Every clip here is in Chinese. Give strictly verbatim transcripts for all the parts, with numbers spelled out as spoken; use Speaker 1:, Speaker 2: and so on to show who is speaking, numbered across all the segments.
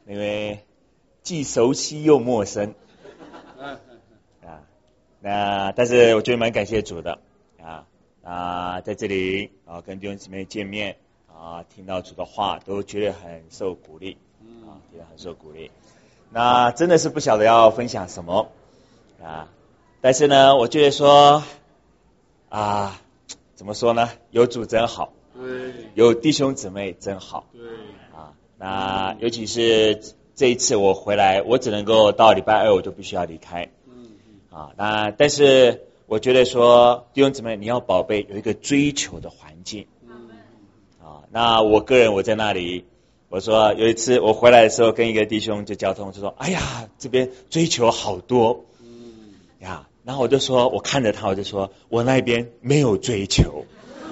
Speaker 1: 因为既熟悉又陌生啊。那但是我觉得蛮感谢主的啊啊，在这里啊跟弟兄姊妹见面啊，听到主的话，都觉得很受鼓励啊，觉得很受鼓励。那真的是不晓得要分享什么啊，但是呢，我觉得说啊，怎么说呢？有主真好，
Speaker 2: 对，
Speaker 1: 有弟兄姊妹真好，
Speaker 2: 对
Speaker 1: 啊。那尤其是这一次我回来，我只能够到礼拜二我就必须要离开，
Speaker 2: 嗯
Speaker 1: 啊。那但是我觉得说弟兄姊妹，你要宝贝有一个追求的环境，
Speaker 2: 嗯
Speaker 1: 啊。那我个人我在那里，我说有一次我回来的时候，跟一个弟兄就交通，就说：“哎呀，这边追求好多
Speaker 2: 嗯
Speaker 1: 呀。”然后我就说，我看着他，我就说我那边没有追求。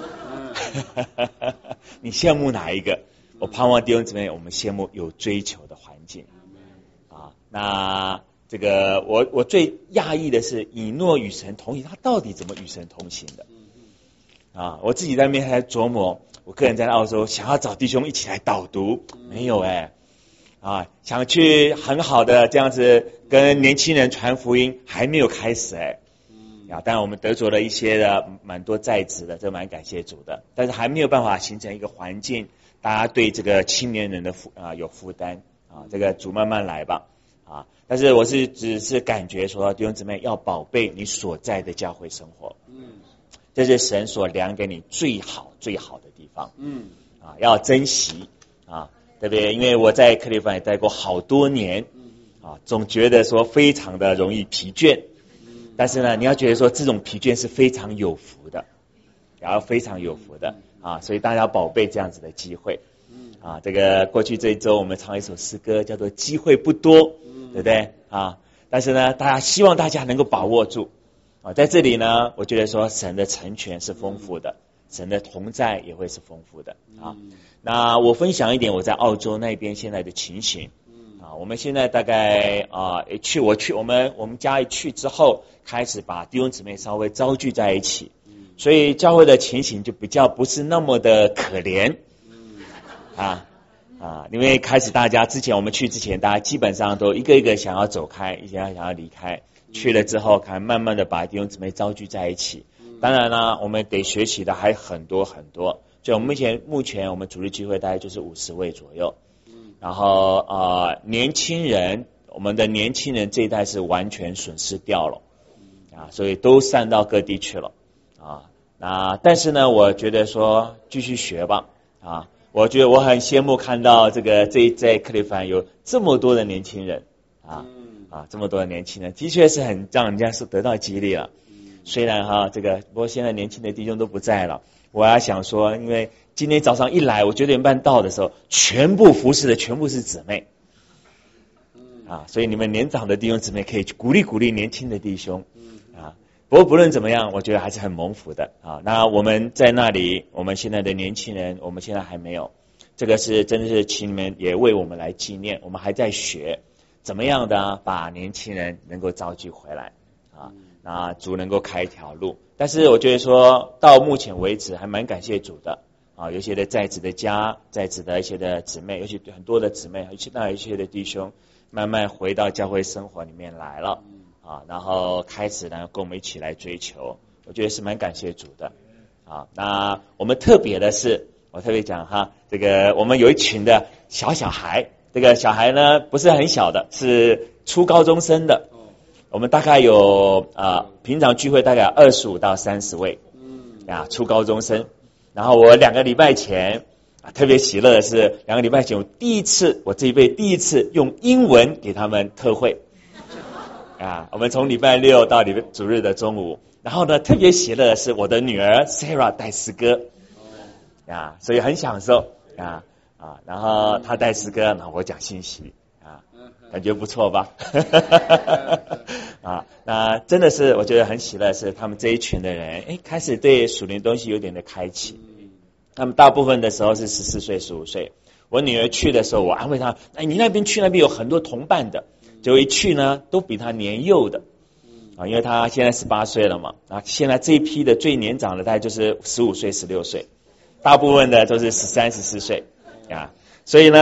Speaker 1: 你羡慕哪一个？我盼望弟兄姊妹，我们羡慕有追求的环境啊。那这个我我最讶异的是，以诺与神同行，他到底怎么与神同行的啊？我自己在那边还琢磨，我个人在澳洲想要找弟兄一起来导读，没有哎、欸、啊，想去很好的这样子跟年轻人传福音，还没有开始哎、欸、啊，当然我们得着了一些的蛮多在职的，这蛮感谢主的，但是还没有办法形成一个环境，大家对这个青年人的负啊有负担啊，这个主慢慢来吧啊。但是我是只是感觉说，弟兄姊妹要宝贝你所在的教会生活，
Speaker 2: 嗯
Speaker 1: 这是神所量给你最好最好的地方
Speaker 2: 嗯
Speaker 1: 啊，要珍惜啊，对不对？因为我在克利夫兰也待过好多年啊，总觉得说非常的容易疲倦，但是呢，你要觉得说这种疲倦是非常有福的，然后非常有福的啊，所以大家要宝贝这样子的机会啊。这个过去这一周我们唱一首诗歌，叫做《机会不多》，对不对啊？但是呢，大家希望大家能够把握住啊，在这里呢，我觉得说神的成全是丰富的，神的同在也会是丰富的啊。那我分享一点我在澳洲那边现在的情形啊，我们现在大概啊去我去我们我们家一去之后，开始把弟兄姊妹稍微招聚在一起，所以教会的情形就比较不是那么的可怜啊啊，因为开始大家之前我们去之前，大家基本上都一个一个想要走开，一些想要离开。去了之后，看慢慢的把弟兄姊妹招聚在一起。当然呢，我们得学习的还很多很多。就我们目前目前我们主日聚会大概就是五十位左右。然后呃，年轻人，我们的年轻人这一代是完全损失掉了啊，所以都散到各地去了啊。那但是呢，我觉得说继续学吧啊。我觉得我很羡慕看到这个这在克利夫兰有这么多的年轻人啊。啊，这么多的年轻人，的确是很让人家是得到激励了。虽然哈，这个不过现在年轻的弟兄都不在了。我还想说，因为今天早上一来，我九点半到的时候，全部服侍的全部是姊妹。啊，所以你们年长的弟兄姊妹可以鼓励鼓励年轻的弟兄。啊，不过不论怎么样，我觉得还是很蒙福的啊。那我们在那里，我们现在的年轻人，我们现在还没有，这个是真的是请你们也为我们来纪念，我们还在学。怎么样的把年轻人能够召集回来啊？那主能够开一条路，但是我觉得说到目前为止还蛮感谢主的啊，有些的在职的家，在职的一些的姊妹，尤其很多的姊妹，尤其那一些的弟兄，慢慢回到教会生活里面来了啊，然后开始呢跟我们一起来追求，我觉得是蛮感谢主的啊。那我们特别的是，我特别讲哈，这个我们有一群的小小孩。这个小孩呢不是很小的，是初高中生的。我们大概有啊、呃，平常聚会大概二十五到三十位，啊，初高中生。然后我两个礼拜前啊，特别喜乐的是，两个礼拜前我第一次，我这一辈第一次用英文给他们特会。啊，我们从礼拜六到礼拜主日的中午，然后呢，特别喜乐的是我的女儿 Sarah 带诗歌，啊，所以很享受啊。啊，然后他带诗歌，然后我讲信息啊，感觉不错吧？啊，那真的是我觉得很喜乐，是他们这一群的人，哎，开始对属灵东西有点的开启。他们大部分的时候是十四岁、十五岁。我女儿去的时候，我安慰她，哎，你那边去那边有很多同伴的，结果一去呢，都比她年幼的啊，因为她现在十八岁了嘛，啊，现在这一批的最年长的大概就是十五岁、十六岁，大部分的都是十三、十四岁。啊，所以呢，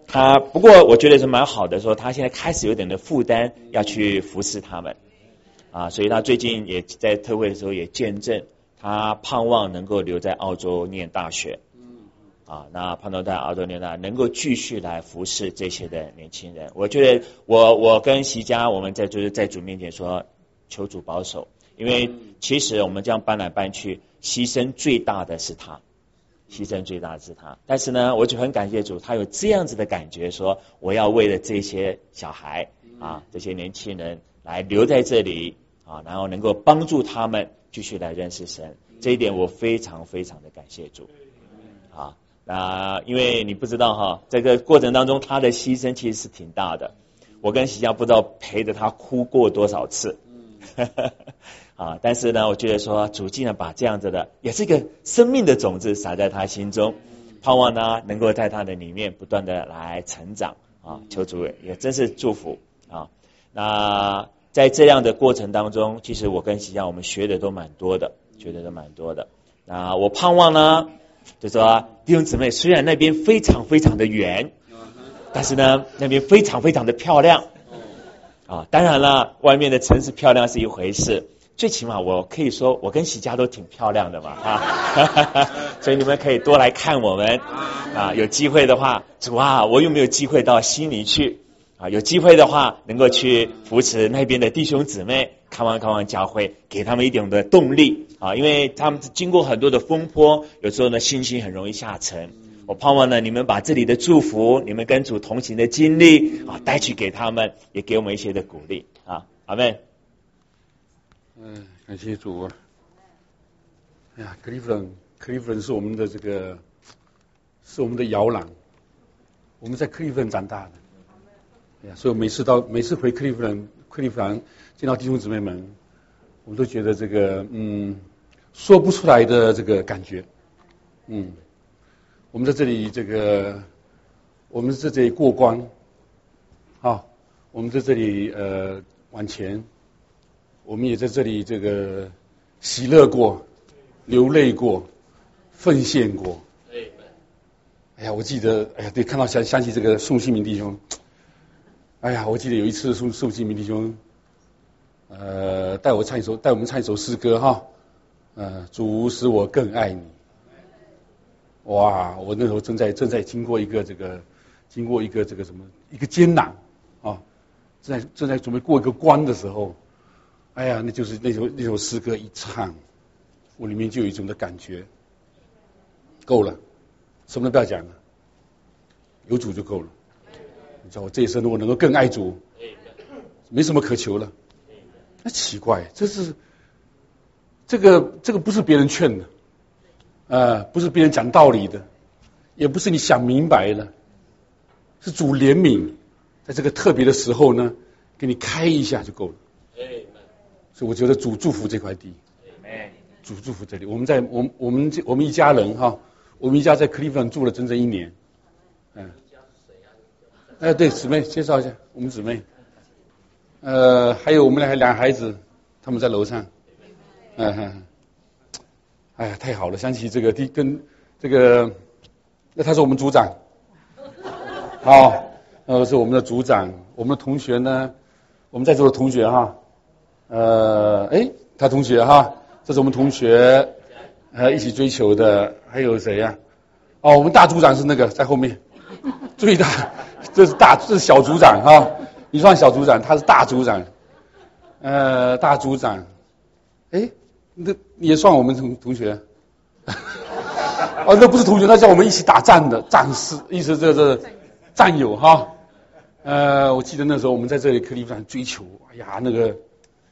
Speaker 1: 他不过我觉得是蛮好的，说他现在开始有点的负担要去服侍他们啊，所以他最近也在特会的时候也见证，他盼望能够留在澳洲念大学。啊，那盼望在澳洲念大能够继续来服侍这些的年轻人。我觉得我我跟席家我们在就是在主面前说，求主保守，因为其实我们这样搬来搬去，牺牲最大的是他，牺牲最大的是他。但是呢，我就很感谢主，他有这样子的感觉，说我要为了这些小孩啊，这些年轻人来留在这里啊，然后能够帮助他们继续来认识神。这一点我非常非常的感谢主啊。啊，因为你不知道哈，这个过程当中他的牺牲其实是挺大的。我跟喜家不知道陪着他哭过多少次，啊，但是呢，我觉得说主竟然把这样子的，也是一个生命的种子撒在他心中，盼望呢能够在他的里面不断的来成长啊，求主也真是祝福啊。那在这样的过程当中，其实我跟喜家我们学的都蛮多的，学的都蛮多的。那我盼望呢。就说弟兄姊妹，虽然那边非常非常的远，但是呢，那边非常非常的漂亮啊。当然了，外面的城市漂亮是一回事，最起码我可以说，我跟喜家都挺漂亮的嘛啊，所以你们可以多来看我们啊。有机会的话，主啊，我有没有机会到悉尼去啊？有机会的话，能够去扶持那边的弟兄姊妹。看完看完教会，给他们一点的动力啊，因为他们经过很多的风波，有时候呢信心很容易下沉。我盼望呢你们把这里的祝福，你们跟主同行的经历啊带去给他们，也给我们一些的鼓励啊。阿们。
Speaker 2: 嗯，感谢主啊！哎呀，克利夫兰，克利夫兰是我们的这个，是我们的摇篮。我们在克利夫兰长大的，哎呀，所以每次到每次回克利夫兰，克利夫兰。见到弟兄姊妹们，我们都觉得这个嗯说不出来的这个感觉，嗯，我们在这里这个我们在这里过关，啊，我们在这里呃往前，我们也在这里这个喜乐过，流泪过，奉献过。哎呀，我记得，哎呀，对，看到想想起这个宋新民弟兄，哎呀，我记得有一次宋宋新民弟兄。呃，带我唱一首，带我们唱一首诗歌哈。呃，主使我更爱你。哇，我那时候正在正在经过一个这个，经过一个这个什么一个艰难啊，正在正在准备过一个关的时候，哎呀，那就是那首那首诗歌一唱，我里面就有一种的感觉，够了，什么都不要讲了，有主就够了。你知道我这一生如果能够更爱主，没什么可求了。那奇怪，这是这个这个不是别人劝的，呃，不是别人讲道理的，也不是你想明白了，是主怜悯，在这个特别的时候呢，给你开一下就够了。所以我觉得主祝福这块地，主祝福这里。我们在我们我们我们一家人哈，我们一家在克利夫兰住了整整一年。嗯，哎，对，姊妹介绍一下，我们姊妹。呃，还有我们俩两孩子，他们在楼上。嗯哼，哎呀，太好了！想起这个第跟这个，那他是我们组长，好，呃，是我们的组长，我们的同学呢，我们在座的同学哈，呃，哎，他同学哈，这是我们同学，呃，一起追求的，还有谁呀、啊？哦，我们大组长是那个在后面，最大，这是大，这是小组长哈。你算小组长，他是大组长，呃，大组长，哎，那也算我们同同学，哦，那不是同学，那叫我们一起打仗的战士，意思这这战友哈。呃，我记得那时候我们在这里克利夫兰追求，哎呀，那个，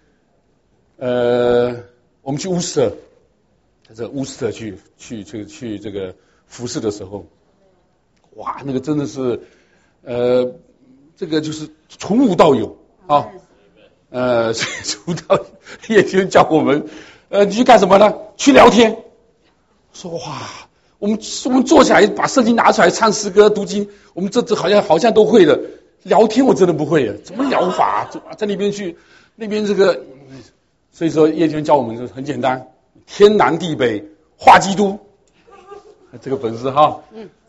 Speaker 2: 呃，我们去乌斯特，在这乌斯特去去去去这个服侍的时候，哇，那个真的是，呃。这个就是从无到有啊，呃，从无到有，也就叫我们，呃，你去干什么呢？去聊天。说哇，我们我们坐起来把圣经拿出来唱诗歌读经，我们这这好像好像都会的。聊天我真的不会的，怎么聊法？在那边去那边这个，所以说叶军教我们就很简单，天南地北画基督，这个本事哈。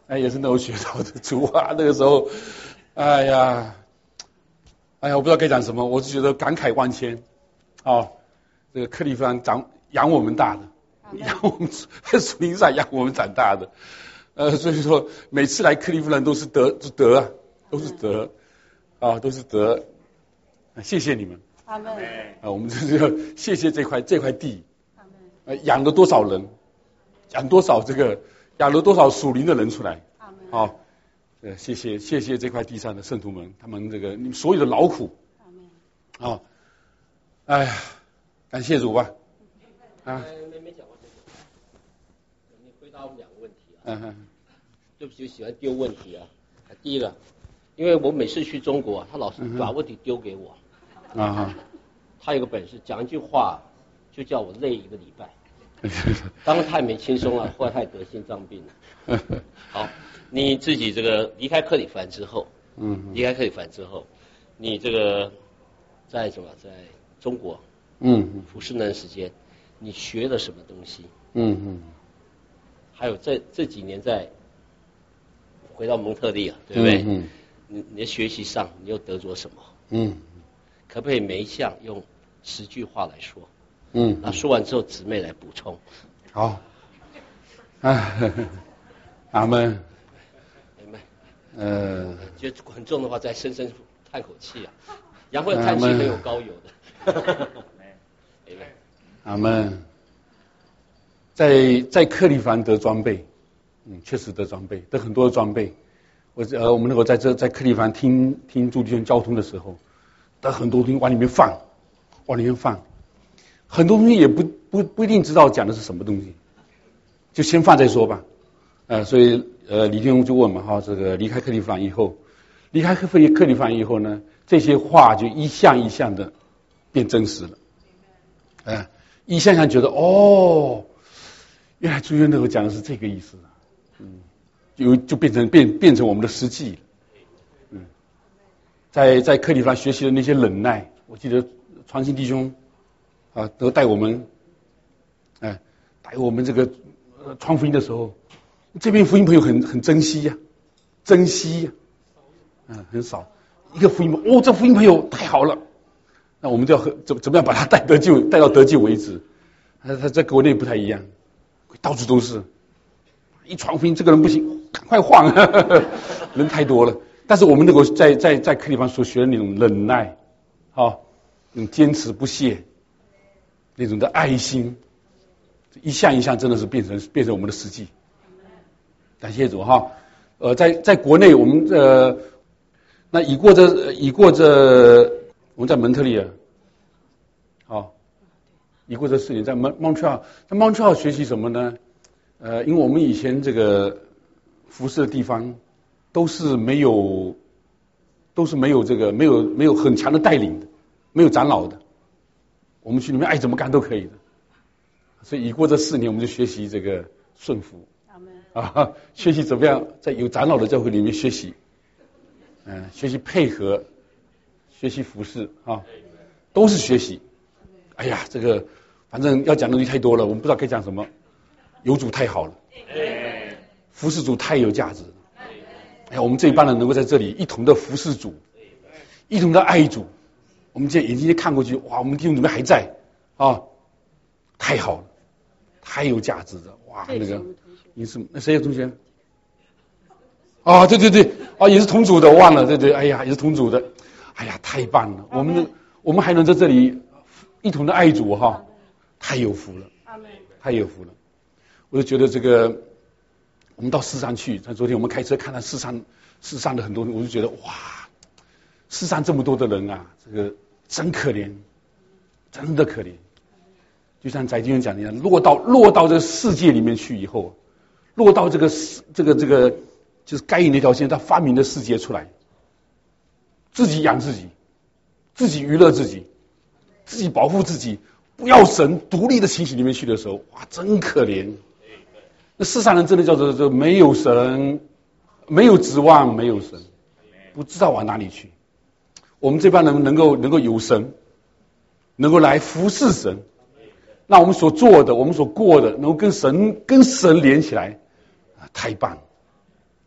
Speaker 2: 哎，也是那种学到的主啊，那个时候，哎呀，哎呀，我不知道该讲什么，我是觉得感慨万千。哦，这个克利夫兰长养我们大的，养我们在树林上养我们长大的，呃，所以说每次来克利夫兰都是得得啊，都是得啊，都是得，谢谢你们。
Speaker 3: 阿门。
Speaker 2: 啊，我们就是要谢谢这块这块地，呃，养了多少人，养多少这个养了多少属灵的人出来。
Speaker 3: 阿门。
Speaker 2: 好，呃，谢谢谢谢这块地上的圣徒们，他们这个你们所有的劳苦。
Speaker 3: 阿门。
Speaker 2: 好，哎呀，感谢主吧。啊。
Speaker 4: 没没讲过这个，你回答我们两个问题啊。
Speaker 2: 嗯嗯。
Speaker 4: 对不起，我喜欢丢问题啊。第一个，因为我每次去中国啊，他老是把问题丢给我。
Speaker 2: 啊哈。
Speaker 4: 他有个本事，讲一句话就叫我累一个礼拜。当然他也没轻松啊，后来他也得心脏病了。好，你自己这个离开克里夫兰之后，
Speaker 2: 嗯，
Speaker 4: 离开克里夫兰之后，你这个在什么，在中国，
Speaker 2: 嗯，
Speaker 4: 服侍那段时间，你学了什么东西？
Speaker 2: 嗯嗯。
Speaker 4: 还有这这几年在回到蒙特利尔，对不对？
Speaker 2: 嗯。
Speaker 4: 你你的学习上，你又得着什么？
Speaker 2: 嗯。
Speaker 4: 可不可以每一项用十句话来说？
Speaker 2: 嗯。
Speaker 4: 那说完之后，姊妹来补充。
Speaker 2: 好。哎，阿门。
Speaker 4: 明白。
Speaker 2: 呃。
Speaker 4: 觉得很重的话，再深深叹口气啊。杨慧叹气很有高有的。明白。
Speaker 2: 阿门。在在克利夫兰得装备，嗯，确实得装备，得很多的装备。我呃，我们那个在这在克利夫兰听听朱弟兄交通的时候，得很多东西往里面放，往里面放，很多东西也不不不一定知道讲的是什么东西，就先放再说吧。呃，所以呃，李弟兄就问嘛哈，这个离开克利夫兰以后，离开克利克利夫兰以后呢，这些话就一项一项的变真实了，哎、呃，一项项觉得哦。原来朱元那会讲的是这个意思，嗯，就就变成变变成我们的实际了，嗯，在在克利夫兰学习的那些忍耐，我记得传信弟兄啊都带我们，哎、呃，带我们这个呃传福音的时候，这边福音朋友很很珍惜呀、啊，珍惜呀、啊，嗯、呃，很少一个福音朋友，哦，这福音朋友太好了，那我们就要怎怎么样把他带得救，带到得救为止，他他在国内不太一样。到处都是，一传福音，这个人不行，赶快换，呵呵人太多了。但是我们能够在在在克利夫兰所学的那种忍耐，啊，那种坚持不懈，那种的爱心，一项一项真的是变成变成我们的实际。感谢主哈，呃，在在国内我们呃，那已过这已过这我们在蒙特利尔，好。已过这四年，在蒙蒙特利尔，在蒙特利尔学习什么呢？呃，因为我们以前这个服侍的地方都是没有，都是没有这个没有没有很强的带领的，没有长老的，我们去里面爱怎么干都可以的。所以已过这四年，我们就学习这个顺服，啊，学习怎么样在有长老的教会里面学习，嗯、呃，学习配合，学习服侍啊，都是学习。哎呀，这个反正要讲的东西太多了，我们不知道该讲什么。有主太好了，服侍主太有价值了。哎呀，我们这一帮人能够在这里一同的服侍主，一同的爱主。我们现在眼睛一看过去，哇，我们弟兄姊妹还在啊，太好了，太有价值了。哇，那个你是那谁有同学？啊，对对对，啊，也是同组的，我忘了，对对，哎呀，也是同组的。哎呀，太棒了，我们我们还能在这里。一同的爱主哈，太有福了，太有福了。我就觉得这个，我们到世上去，像昨天我们开车看到世上世上的很多人，我就觉得哇，世上这么多的人啊，这个真可怜，真的可怜。就像翟经元讲的一样，落到落到这个世界里面去以后，落到这个这个这个就是该隐那条线，他发明的世界出来，自己养自己，自己娱乐自己。自己保护自己，不要神，独立的情形里面去的时候，哇，真可怜。那世上人真的叫做这没有神，没有指望，没有神，不知道往哪里去。我们这帮人能够能够有神，能够来服侍神，那我们所做的，我们所过的，能够跟神跟神连起来，啊，太棒了，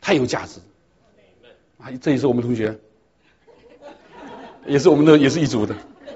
Speaker 2: 太有价值。啊，这也是我们同学，也是我们的，也是一组的。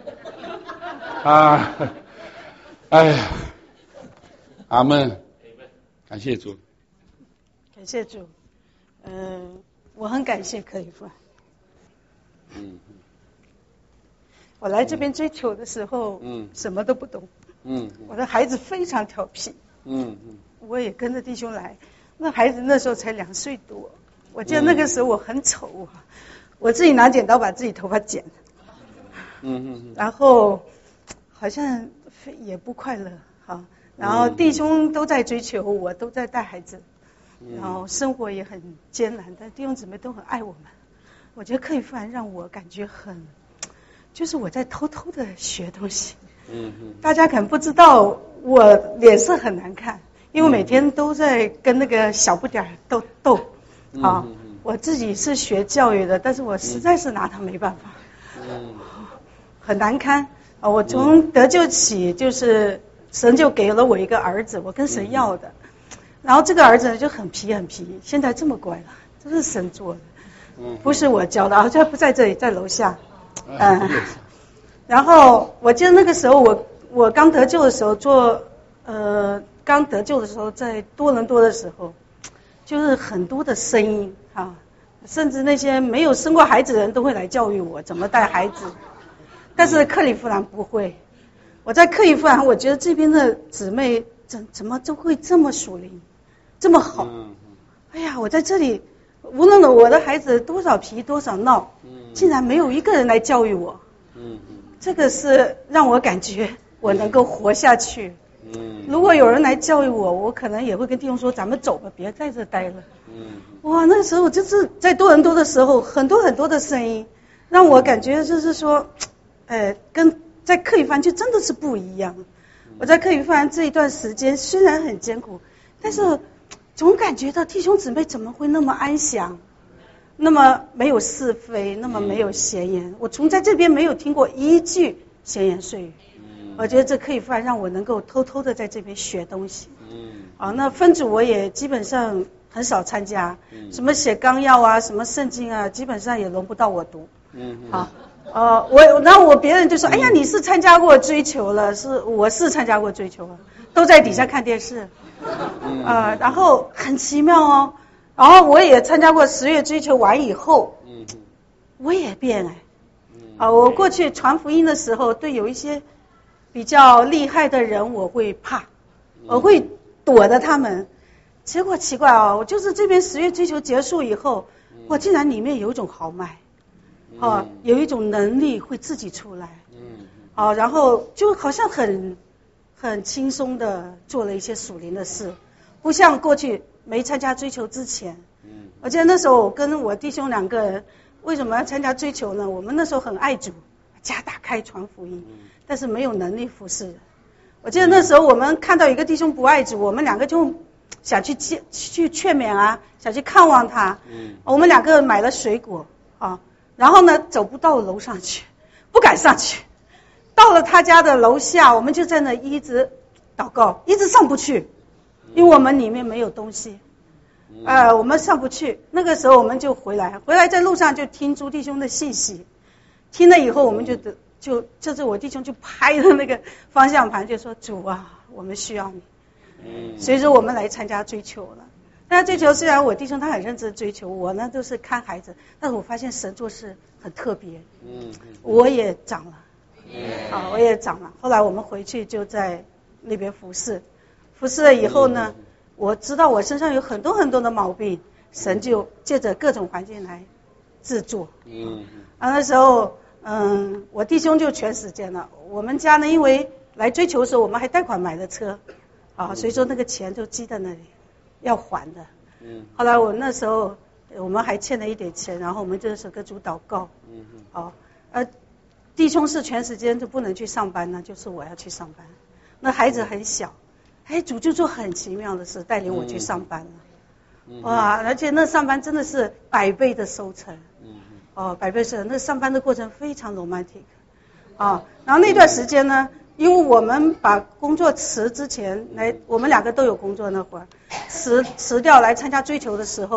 Speaker 2: 啊，哎呀，阿们，感谢主，
Speaker 3: 感谢主。嗯、呃，我很感谢克里夫。
Speaker 2: 嗯。
Speaker 3: 我来这边追求的时候，
Speaker 2: 嗯，
Speaker 3: 什么都不懂。
Speaker 2: 嗯，
Speaker 3: 我的孩子非常调皮。
Speaker 2: 嗯嗯。
Speaker 3: 我也跟着弟兄来，那孩子那时候才两岁多，我记得那个时候我很丑啊，我自己拿剪刀把自己头发剪。
Speaker 2: 嗯嗯。然
Speaker 3: 后好像也不快乐哈，然后弟兄都在追求，我都在带孩子，然后生活也很艰难，但弟兄姊妹都很爱我们。我觉得克里夫兰让我感觉很，就是我在偷偷的学东西。嗯嗯。大家可能不知道，我脸色很难看，因为每天都在跟那个小不点儿斗斗。啊，我自己是学教育的，但是我实在是拿他没办法。嗯。很难堪啊！我从得救起，就是神就给了我一个儿子，我跟神要的。然后这个儿子就很皮很皮，现在这么乖了，这是神做的，不是我教的。他不在这里，在楼下。嗯。然后我记得那个时候，我我刚得救的时候，做呃刚得救的时候，在多伦多的时候，就是很多的声音啊，甚至那些没有生过孩子的人都会来教育我怎么带孩子。但是克里夫兰不会，我在克里夫兰，我觉得这边的姊妹怎怎么都会这么属灵，这么好。哎呀，我在这里，无论我的孩子多少皮多少闹，竟然没有一个人来教育我。这个是让我感觉我能够活下去。如果有人来教育我，我可能也会跟弟兄说：“咱们走吧，别在这待了。”哇，那时候就是在多伦多的时候，很多很多的声音，让我感觉就是说。呃，跟在克里夫兰就真的是不一样。我在克里夫兰这一段时间虽然很艰苦，但是总感觉到弟兄姊妹怎么会那么安详，那么没有是非，那么没有闲言。我从在这边没有听过一句闲言碎语。我觉得这克里夫兰让我能够偷偷的在这边学东西。啊，那分组我也基本上很少参加，什么写纲要啊，什么圣经啊，基本上也轮不到我读。好。呃，我然后我别人就说，哎呀，你是参加过追求了，是我是参加过追求了，都在底下看电视，呃，然后很奇妙哦，然后我也参加过十月追求完以后，我也变哎，啊、呃，我过去传福音的时候，对有一些比较厉害的人我会怕，我会躲着他们，结果奇怪哦，我就是这边十月追求结束以后，我竟然里面有一种豪迈。啊，有一种能力会自己出来，嗯，啊，然后就好像很很轻松的做了一些属灵的事，不像过去没参加追求之前，嗯，我记得那时候我跟我弟兄两个人为什么要参加追求呢？我们那时候很爱主，家打开传福音，但是没有能力服侍人。我记得那时候我们看到一个弟兄不爱主，我们两个就想去去劝勉啊，想去看望他，嗯，我们两个买了水果啊。然后呢，走不到楼上去，不敢上去。到了他家的楼下，我们就在那一直祷告，一直上不去，因为我们里面没有东西。呃，我们上不去。那个时候我们就回来，回来在路上就听朱弟兄的信息，听了以后我们就就就是我弟兄就拍了那个方向盘，就说主啊，我们需要你。所以说我们来参加追求了。但是追求虽然我弟兄他很认真追求，我呢都是看孩子，但是我发现神做事很特别，嗯，我也长了，啊，我也长了。后来我们回去就在那边服侍，服侍了以后呢，我知道我身上有很多很多的毛病，神就借着各种环境来制作，嗯，啊那时候，嗯，我弟兄就全时间了。我们家呢，因为来追求的时候我们还贷款买的车，啊，所以说那个钱就积在那里。要还的，嗯。后来我那时候我们还欠了一点钱，然后我们就是跟主祷告，嗯嗯。哦，呃，弟兄是全时间就不能去上班呢，就是我要去上班。那孩子很小，哎，主就做很奇妙的事，带领我去上班了。嗯、哇，而且那上班真的是百倍的收成，嗯哦，百倍收成。那上班的过程非常 romantic， 啊，然后那段时间呢。因为我们把工作辞之前来，我们两个都有工作那会儿，辞辞掉来参加追求的时候，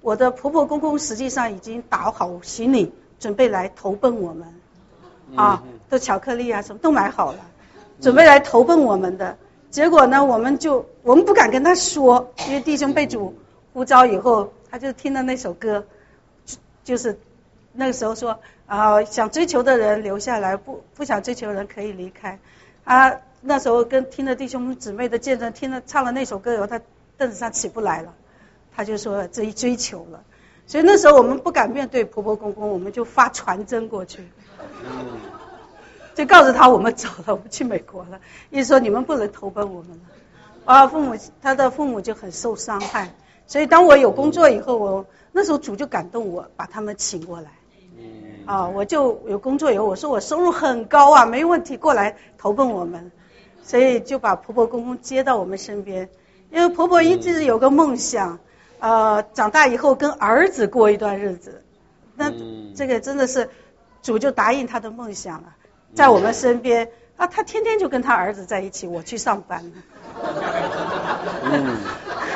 Speaker 3: 我的婆婆公公实际上已经打好行李，准备来投奔我们，啊，都巧克力啊什么都买好了，准备来投奔我们的。结果呢，我们就我们不敢跟他说，因为弟兄被主呼召以后，他就听了那首歌，就就是那个时候说啊、呃，想追求的人留下来，不不想追求的人可以离开。啊，那时候跟听了弟兄姊妹的见证，听了唱了那首歌以后，他凳子上起不来了，他就说这一追求了。所以那时候我们不敢面对婆婆公公，我们就发传真过去。就告诉他我们走了，我们去美国了，意思说你们不能投奔我们了。啊，父母他的父母就很受伤害，所以当我有工作以后，我那时候主就感动我，把他们请过来。啊，我就有工作以后，我说我收入很高啊，没问题，过来投奔我们，所以就把婆婆公公接到我们身边。因为婆婆一直有个梦想，呃，长大以后跟儿子过一段日子，那这个真的是主就答应他的梦想了。在我们身边啊，他天天就跟他儿子在一起，我去上班。嗯，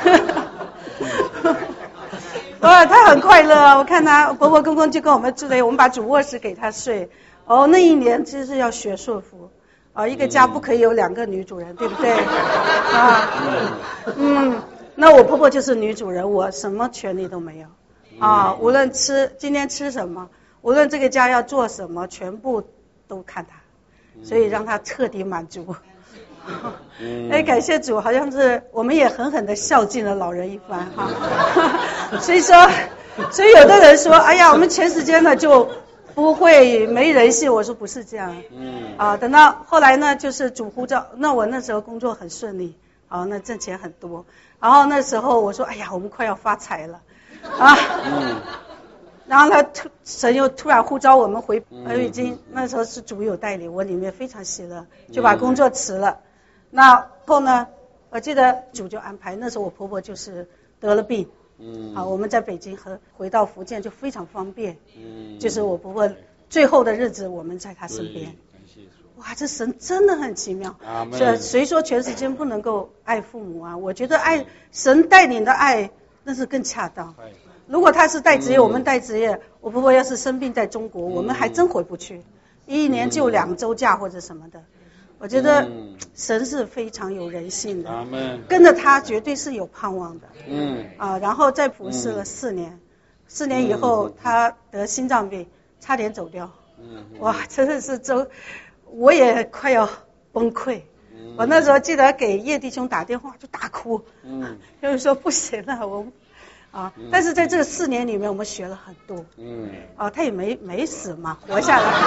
Speaker 3: 哇，他很快乐。我看他婆婆公公就跟我们住在，我们把主卧室给他睡。哦，那一年其实是要学顺服啊，一个家不可以有两个女主人，对不对？啊，嗯，那我婆婆就是女主人，我什么权利都没有啊。无论吃今天吃什么，无论这个家要做什么，全部都看他，所以让他彻底满足。哎，感谢主，好像是我们也狠狠的孝敬了老人一番哈。所以说，所以有的人说，哎呀，我们全时间呢就不会没人性。我说不是这样。嗯。啊，等到后来呢，就是主呼召，那我那时候工作很顺利，啊，那挣钱很多。然后那时候我说，哎呀，我们快要发财了，啊。嗯。然后他突神又突然呼召我们回，呃，已经那时候是主有带领，我里面非常喜乐，就把工作辞了。那后呢，我记得主就安排，那时候我婆婆就是得了病，嗯，好，我们在北京和回到福建就非常方便，嗯，就是我婆婆最后的日子我们在她身边。哇，这神真的很奇妙。是谁说全时间不能够爱父母啊？我觉得爱神带领的爱那是更恰当。如果他是带职业，我们带职业，我婆婆要是生病在中国，我们还真回不去，一年就两周假或者什么的。我觉得神是非常有人性的，跟着他绝对是有盼望的。嗯啊，然后再服侍了四年，四年以后他得心脏病，差点走掉。嗯，哇，真的是周，我也快要崩溃。我那时候记得给叶弟兄打电话就大哭，嗯，就是说不行了，我。啊！但是在这四年里面，我们学了很多。嗯。啊，他也没没死嘛，活下来。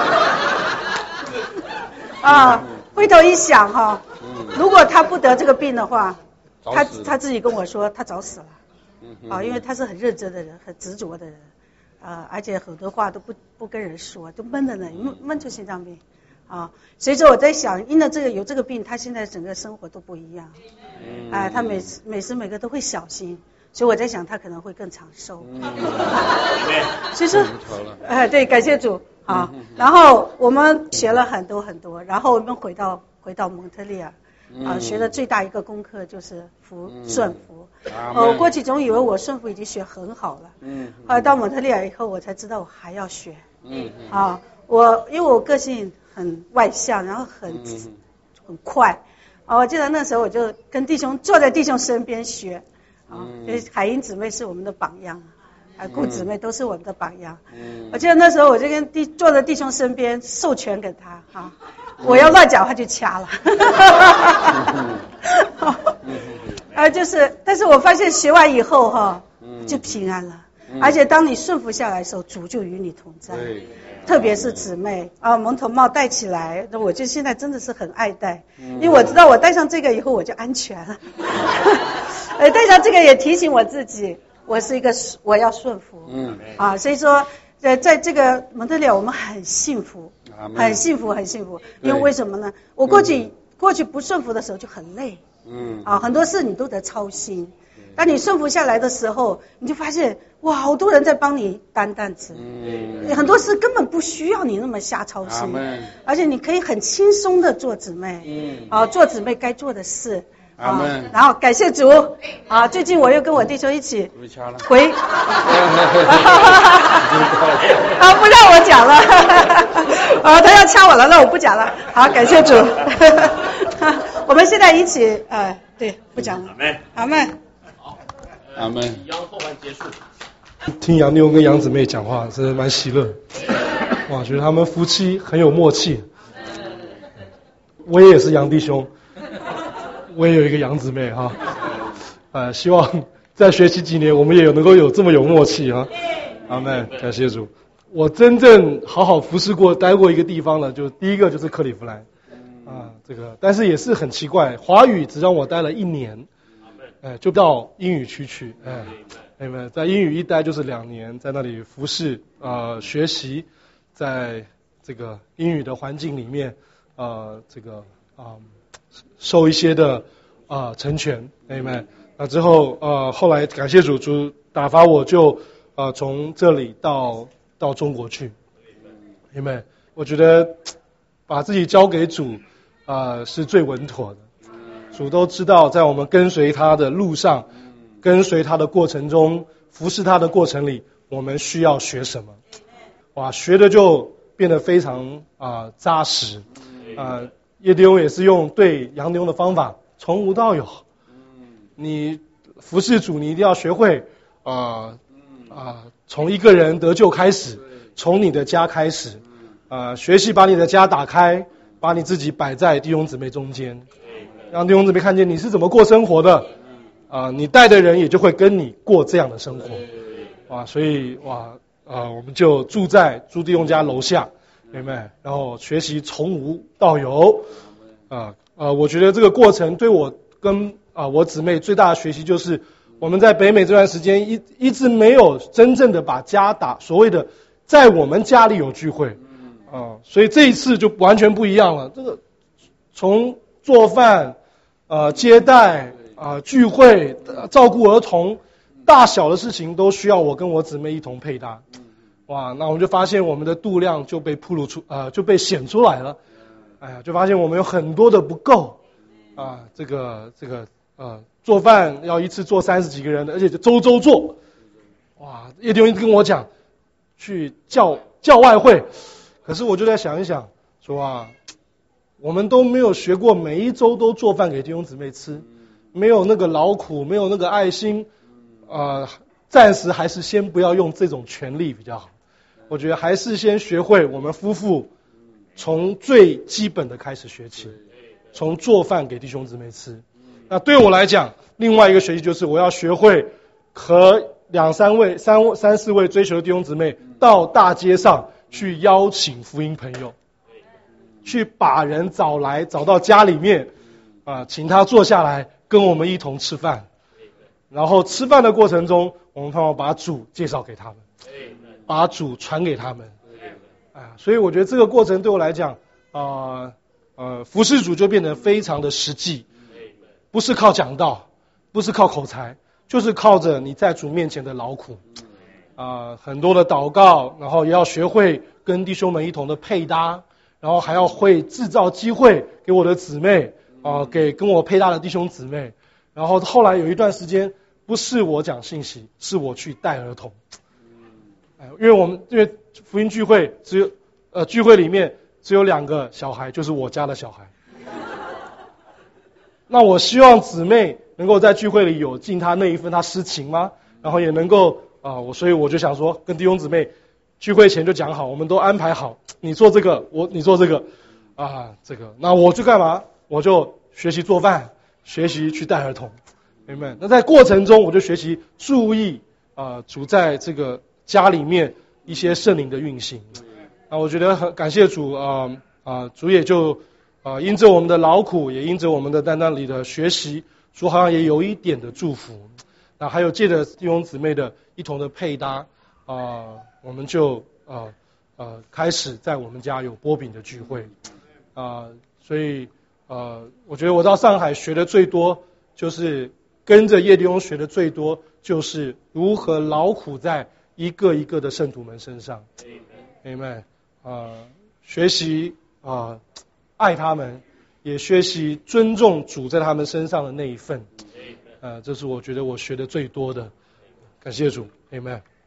Speaker 3: 啊，回头一想哈，如果他不得这个病的话，他他自己跟我说他早死了。啊，因为他是很认真的人，很执着的人，啊，而且很多话都不不跟人说，都闷在那里，闷闷出心脏病。啊，所以说我在想，因为这个有这个病，他现在整个生活都不一样。嗯。哎，他每次每时每刻都会小心。所以我在想他可能会更长寿。嗯、所以说，哎、呃，对，感谢主啊。嗯、然后我们学了很多很多，然后我们回到回到蒙特利尔，啊，学的最大一个功课就是服顺服。嗯、呃，我过去总以为我顺服已经学很好了，嗯，后来到蒙特利尔以后，我才知道我还要学。嗯啊，我因为我个性很外向，然后很、嗯、很快，啊，我记得那时候我就跟弟兄坐在弟兄身边学。啊，因为海英姊妹是我们的榜样，啊，顾姊妹都是我们的榜样。嗯，我记得那时候我就跟弟坐在弟兄身边，授权给他，哈，我要乱讲话就掐了。啊，就是，但是我发现学完以后哈，就平安了，而且当你顺服下来的时候，主就与你同在。特别是姊妹啊，蒙头帽戴起来，那我就现在真的是很爱戴，因为我知道我戴上这个以后我就安全了。呃，戴上这个也提醒我自己，我是一个我要顺服。嗯啊，所以说在在这个蒙特利尔我们很幸福，很幸福，很幸福。因为为什么呢？我过去、嗯、过去不顺服的时候就很累。嗯啊，很多事你都得操心。当你顺服下来的时候，你就发现哇，好多人在帮你担担子，嗯，很多事根本不需要你那么瞎操心，而且你可以很轻松的做姊妹，嗯，啊，做姊妹该做的事，
Speaker 2: 阿门。
Speaker 3: 然后感谢主啊！最近我又跟我弟兄一起回，啊，不让我讲了，啊，他要掐我了，那我不讲了。好，感谢主。我们现在一起，呃，对，不讲了。阿门。
Speaker 4: 好，
Speaker 2: 阿门。
Speaker 4: 杨后半结束。
Speaker 5: 听杨妞跟杨姊妹讲话，真的蛮喜乐。哇，觉得他们夫妻很有默契。我也是杨弟兄。我也有一个杨姊妹哈，呃，希望再学习几年，我们也有能够有这么有默契啊。阿们，感谢主。我真正好好服侍过、待过一个地方呢，就第一个就是克利夫兰啊，这个，但是也是很奇怪，华语只让我待了一年，哎、呃，就到英语区去，哎、呃，你们在英语一待就是两年，在那里服侍啊、呃，学习，在这个英语的环境里面，呃，这个啊。呃受一些的啊、呃、成全，明白？那之后呃后来感谢主，主打发我就呃从这里到到中国去，明白？我觉得把自己交给主啊、呃、是最稳妥的。主都知道，在我们跟随他的路上，跟随他的过程中，服侍他的过程里，我们需要学什么？哇，学的就变得非常啊、呃、扎实啊。呃叶弟兄也是用对杨弟兄的方法，从无到有。你服侍主，你一定要学会啊啊、呃呃，从一个人得救开始，从你的家开始啊、呃，学习把你的家打开，把你自己摆在弟兄姊妹中间，让弟兄姊妹看见你是怎么过生活的啊、呃，你带的人也就会跟你过这样的生活。哇，所以哇啊、呃，我们就住在朱弟兄家楼下。明白，然后学习从无到有，啊呃，我觉得这个过程对我跟啊、呃、我姊妹最大的学习就是，我们在北美这段时间一一直没有真正的把家打所谓的在我们家里有聚会，啊、呃，所以这一次就完全不一样了。这个从做饭、呃接待、啊、呃、聚会、照顾儿童，大小的事情都需要我跟我姊妹一同配搭。哇，那我们就发现我们的度量就被暴露出，呃，就被显出来了。哎呀，就发现我们有很多的不够啊，这个这个呃，做饭要一次做三十几个人的，而且就周周做。哇，叶弟兄跟我讲去叫叫外汇，可是我就在想一想，说啊，我们都没有学过每一周都做饭给弟兄姊妹吃，没有那个劳苦，没有那个爱心，呃，暂时还是先不要用这种权利比较好。我觉得还是先学会我们夫妇从最基本的开始学起，从做饭给弟兄姊妹吃。那对我来讲，另外一个学习就是我要学会和两三位、三三四位追求的弟兄姊妹到大街上去邀请福音朋友，去把人找来，找到家里面啊、呃，请他坐下来跟我们一同吃饭。然后吃饭的过程中，我们盼望把主介绍给他们。把主传给他们，啊，所以我觉得这个过程对我来讲，啊、呃，呃，服侍主就变得非常的实际，不是靠讲道，不是靠口才，就是靠着你在主面前的劳苦，啊、呃，很多的祷告，然后也要学会跟弟兄们一同的配搭，然后还要会制造机会给我的姊妹，啊、呃，给跟我配搭的弟兄姊妹，然后后来有一段时间，不是我讲信息，是我去带儿童。因为我们因为福音聚会只有呃聚会里面只有两个小孩，就是我家的小孩。那我希望姊妹能够在聚会里有尽她那一份她私情吗？然后也能够啊、呃，我所以我就想说，跟弟兄姊妹聚会前就讲好，我们都安排好，你做这个，我你做这个啊，这个那我去干嘛？我就学习做饭，学习去带儿童，明白？那在过程中我就学习注意啊、呃，主在这个家里面一些圣灵的运行，啊，我觉得很感谢主啊啊、呃呃，主也就啊、呃、因着我们的劳苦，也因着我们的在那里的学习，主好像也有一点的祝福。那还有借着弟兄姊妹的一同的配搭啊、呃，我们就呃呃开始在我们家有波饼的聚会啊、呃，所以呃我觉得我到上海学的最多，就是跟着叶弟兄学的最多，就是如何劳苦在一个一个的圣徒们身上，明白？啊，学习啊、呃，爱他们， 也学习尊重主在他们身上的那一份。呃，这是我觉得我学的最多的。感谢主 ，Amen。